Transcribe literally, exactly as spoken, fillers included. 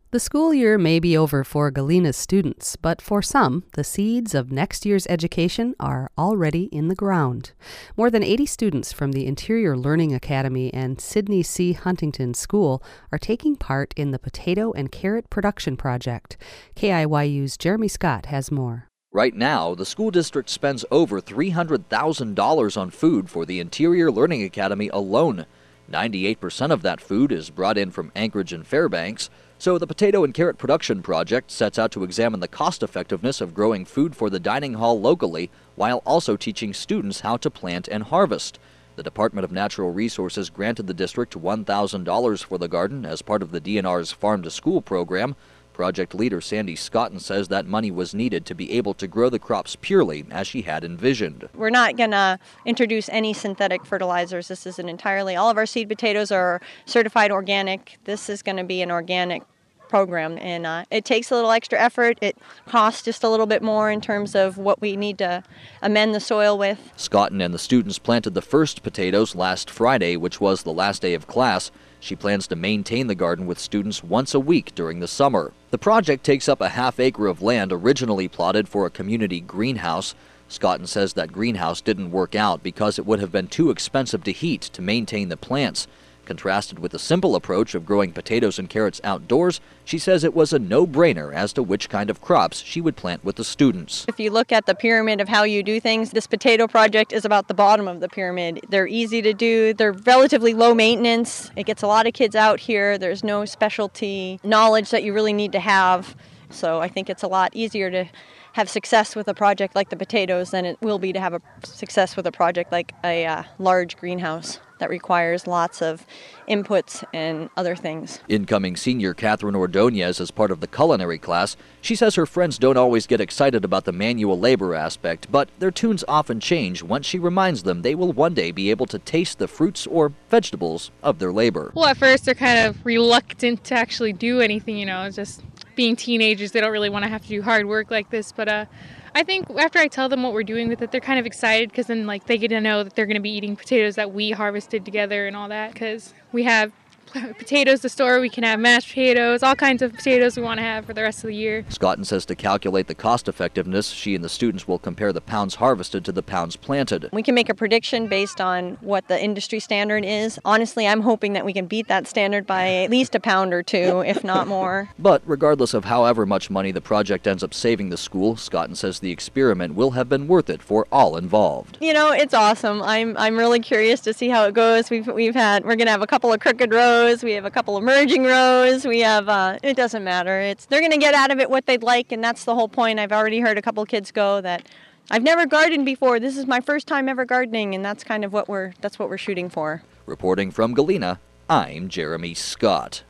The school year may be over for Galena's students, but for some, the seeds of next year's education are already in the ground. More than eighty students from the Interior Learning Academy and Sidney C. Huntington School are taking part in the Potato and Carrot Production Project. K I Y U's Jeremy Scott has more. Right now, the school district spends over three hundred thousand dollars on food for the Interior Learning Academy alone. ninety-eight percent of that food is brought in from Anchorage and Fairbanks. So the Potato and Carrot Production Project sets out to examine the cost-effectiveness of growing food for the dining hall locally, while also teaching students how to plant and harvest. The Department of Natural Resources granted the district one thousand dollars for the garden as part of the D N R's Farm to School program. Project leader Sandy Scotton says that money was needed to be able to grow the crops purely as she had envisioned. We're not going to introduce any synthetic fertilizers. This is an entirely, all of our seed potatoes are certified organic. This is going to be an organic program, and uh, it takes a little extra effort. It costs just a little bit more in terms of what we need to amend the soil with. Scotton and the students planted the first potatoes last Friday, which was the last day of class. She plans to maintain the garden with students once a week during the summer. The project takes up a half acre of land originally plotted for a community greenhouse. Scotton says that greenhouse didn't work out because it would have been too expensive to heat to maintain the plants. Contrasted with the simple approach of growing potatoes and carrots outdoors, she says it was a no-brainer as to which kind of crops she would plant with the students. If you look at the pyramid of how you do things, this potato project is about the bottom of the pyramid. They're easy to do. They're relatively low maintenance. It gets a lot of kids out here. There's no specialty knowledge that you really need to have. So I think it's a lot easier to have success with a project like the potatoes than it will be to have a success with a project like a uh, large greenhouse that requires lots of inputs and other things. Incoming senior Catherine Ordonez is part of the culinary class. She says her friends don't always get excited about the manual labor aspect, but their tunes often change once she reminds them they will one day be able to taste the fruits or vegetables of their labor. Well, at first they're kind of reluctant to actually do anything, you know, just being teenagers, they don't really want to have to do hard work like this, but uh, I think after I tell them what we're doing with it, they're kind of excited because then like they get to know that they're going to be eating potatoes that we harvested together and all that, because we have potatoes to store, we can have mashed potatoes, all kinds of potatoes we want to have for the rest of the year. Scotton says to calculate the cost effectiveness, she and the students will compare the pounds harvested to the pounds planted. We can make a prediction based on what the industry standard is. Honestly, I'm hoping that we can beat that standard by at least a pound or two, if not more. But regardless of however much money the project ends up saving the school, Scotton says the experiment will have been worth it for all involved. You know, it's awesome. I'm I'm really curious to see how it goes. We've we've had we're gonna have a couple of crooked rows. We have a couple of merging rows. We have, uh, it doesn't matter. It's they're going to get out of it what they'd like, and that's the whole point. I've already heard a couple of kids go that I've never gardened before. This is my first time ever gardening, and that's kind of what we're that's what we're shooting for. Reporting from Galena, I'm Jeremy Scott.